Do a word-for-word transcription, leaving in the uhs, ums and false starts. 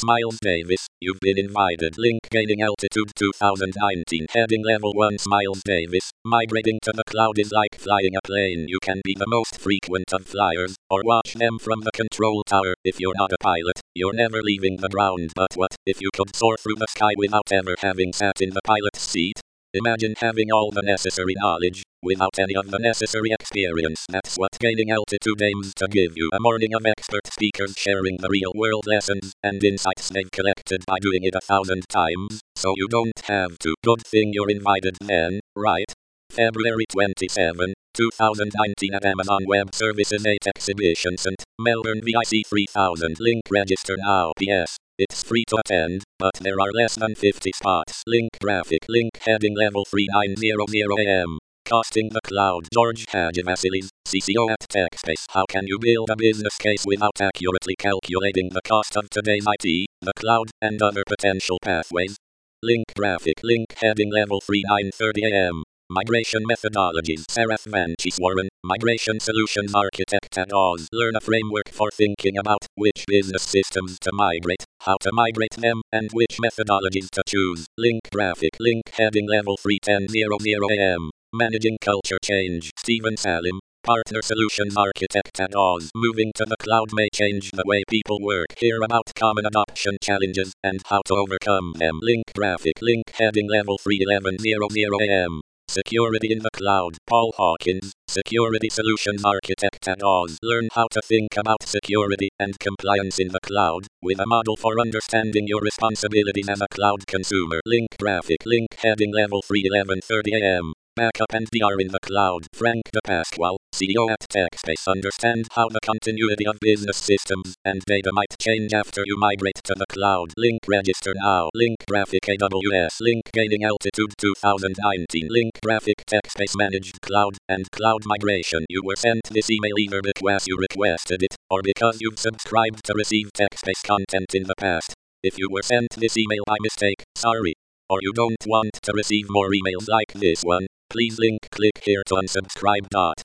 Miles Davis, you've been invited. Link gaining altitude two thousand nineteen. Heading level one. Miles Davis, migrating to the cloud is like flying a plane. You can be the most frequent of flyers, or watch them from the control tower. If you're not a pilot, you're never leaving the ground. But what if you could soar through the sky without ever having sat in the pilot's seat? Imagine having all the necessary knowledge, without any of the necessary experience. That's what gaining altitude aims to give you. A morning of expert speakers sharing the real-world lessons and insights they've collected by doing it a thousand times, so you don't have to. Good thing you're invited then, right? February twenty-seventh, two thousand nineteen at Amazon Web Services eight Exhibition Center, Melbourne V I C three thousand. Link register now. P S It's free to attend, but there are less than fifty spots. Link graphic. Link heading level three nine zero zero A M. Costing the cloud. George Hadjivasilis, C C O at TechSpace. How can you build a business case without accurately calculating the cost of today's I T, the cloud, and other potential pathways? Link graphic. Link heading level three nine thirty A M. Migration methodologies. Sarath Vancheswaran, Migration Solutions Architect at Oz. Learn a framework for thinking about which business systems to migrate, how to migrate them, and which methodologies to choose. Link graphic. Link heading level three ten hundred A M. Managing culture change. Stephen Salim, Partner Solutions Architect at Oz. Moving to the cloud may change the way people work. Hear about common adoption challenges and how to overcome them. Link graphic. Link heading level three eleven hundred A M. Security in the cloud. Paul Hawkins, Security Solutions Architect at Oz. Learn how to think about security and compliance in the cloud, with a model for understanding your responsibilities as a cloud consumer. Link graphic. Link heading level three eleven thirty A M. Backup and D R in the cloud. Frank DePasquale, C E O at TechSpace. Understand how the continuity of business systems and data might change after you migrate to the cloud. Link register now. Link graphic. A W S. Link gaining altitude two thousand nineteen. Link graphic. TechSpace managed cloud and cloud migration. You were sent this email either because you requested it, or because you've subscribed to receive TechSpace content in the past. If you were sent this email by mistake, sorry. Or you don't want to receive more emails like this one, please link click here to unsubscribe.